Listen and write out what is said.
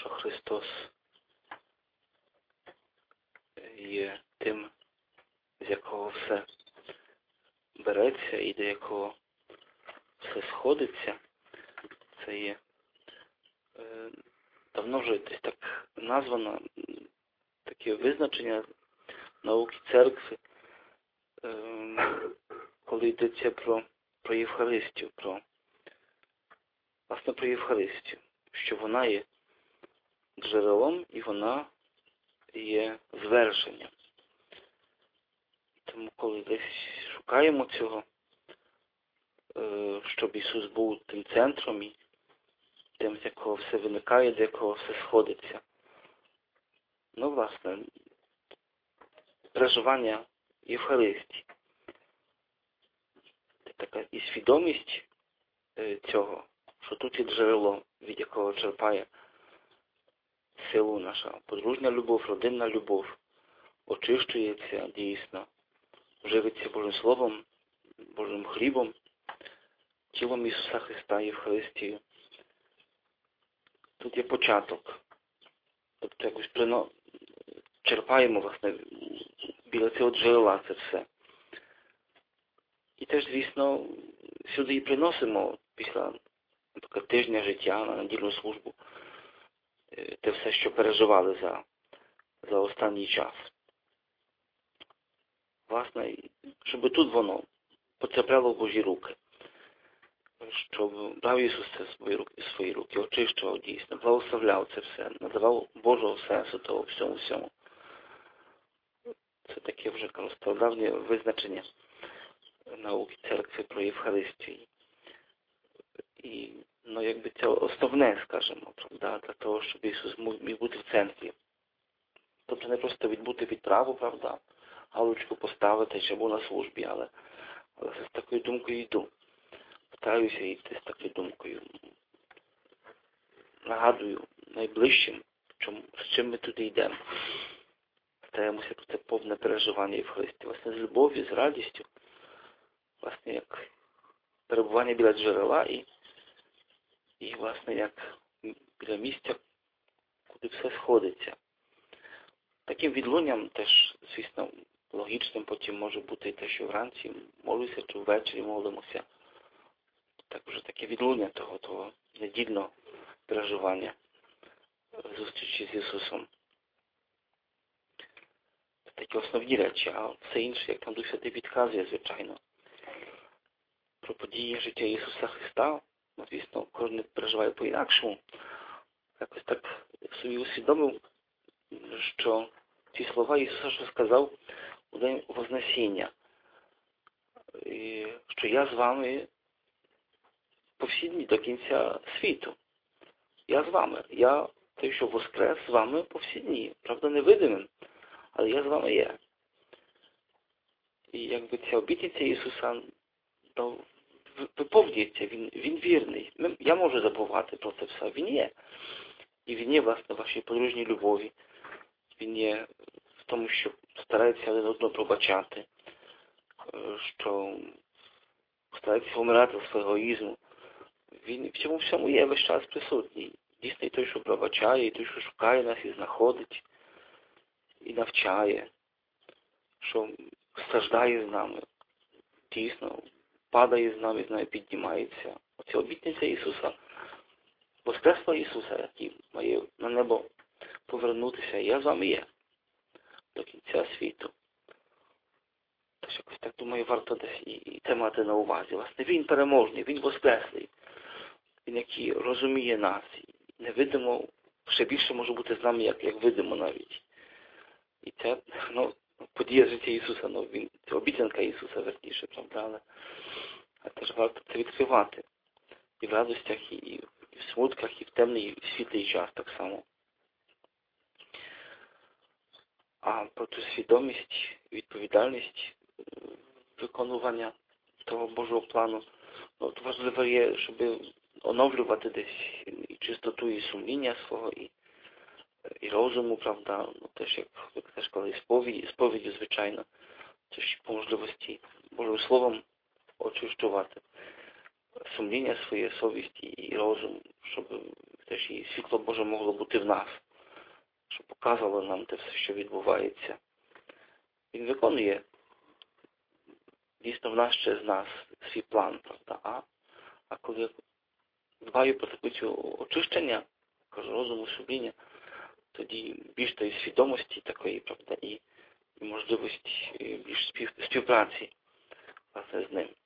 що Христос є тим, з якого все береться і до якого все сходиться. Це є давно вже десь так названо таке визначення науки церкви, коли йдеться про Євхаристію, власне про Євхаристію, що вона є джерелом і вона є звершенням. Тому коли десь шукаємо цього, щоб Ісус був тим центром і тим, з якого все виникає, до якого все сходиться. Ну, власне, переживання Євхаристії. Це така і свідомість цього, що тут є джерело, від якого черпає силу наша подружня любов, родинна любов, очищується дійсно, живиться Божим Словом, Божим хлібом, тілом Ісуса Христа, Євхаристією. Тут є початок. Тобто якось черпаємо, власне, біля цього джерела це все. І теж, звісно, сюди і приносимо після тижня життя на недільну службу те все, що переживали за останній час. Власне, щоб тут воно потрапляло в Божі руки. Щоб брав Ісус це в свої руки, очищував дійсно, благословляв це все, надавав Божого сенсу того всьому. Це таке вже стародавнє визначення науки церкви про Євхаристію. І, якби це основне, скажімо, правда, для того, щоб Ісус міг бути в центрі. Тобто не просто відбути відправу, правда, галочку поставити, чи був на службі, але з такою думкою йду. Стараюся йти з такою думкою. Нагадую найближчим, з чим ми туди йдемо. Стараємося про це повне переживання Євхаристії. Власне, з любов'ю, з радістю. Власне, як перебування біля джерела і власне, як біля місця, куди все сходиться. Таким відлунням теж, звісно, логічним потім може бути і те, що вранці молюся, чи ввечері молимося. Так вже таке відлуння того недільного переживання зустрічі з Ісусом. Це такі основні речі, а все інше, як там Дух Святий підказує, звичайно. Про події життя Ісуса Христа, звісно, кожен переживає по-інакшому. Якось так собі усвідомив, що ці слова Ісуса, що сказав у день Вознесіння, що я з вами по всі дні до кінця світу. Я з вами. Я той, що воскрес, з вами по всі дні. Правда, невидимим, але я з вами є. І якби ця обітниця Ісуса виповнюється, він вірний. Я можу забувати про це все. Він є. І він є, власне, в вашій подружній любові. Він є в тому, що старається один одного пробачати, що старається вмирати з свого егоїзму. Він в цьому всьому є весь час присутній. Дійсно, і той, що пробачає, і той, що шукає нас, і знаходить, і навчає, що страждає з нами, дійсно, падає з нами піднімається. Оця обітниця Ісуса, воскреслого Ісуса, який має на небо повернутися, я з вами є до кінця світу. Тож якось так, думаю, варто десь і це мати на увазі. Власне, Він переможний, Він воскреслий. Він, який розуміє нас. Невидимо, ще більше може бути з нами, як видимо навіть. І це, подія життя Ісуса, це обіцянка Ісуса, верніше, правда, але теж варто це відкривати. І в радостях, і в смутках, і в темний, і в світлий час так само. А про ту свідомість, відповідальність виконування того Божого плану, важливо є, щоб оновлювати десь і чистоту, і сумління свого, і розуму, правда, теж, як теж коли сповіддю, звичайно, теж по можливості Божим Словом очищувати сумління своє, совість і розум, щоб теж і світло Боже могло бути в нас, щоб показувало нам те все, що відбувається. Він виконує дійсно в нас через нас свій план, правда. А коли дбаю про таке очищення, кажу, розуму, сумління, тоді більш тої свідомості такої, правда, і можливості більш співпраці, власне, з ним.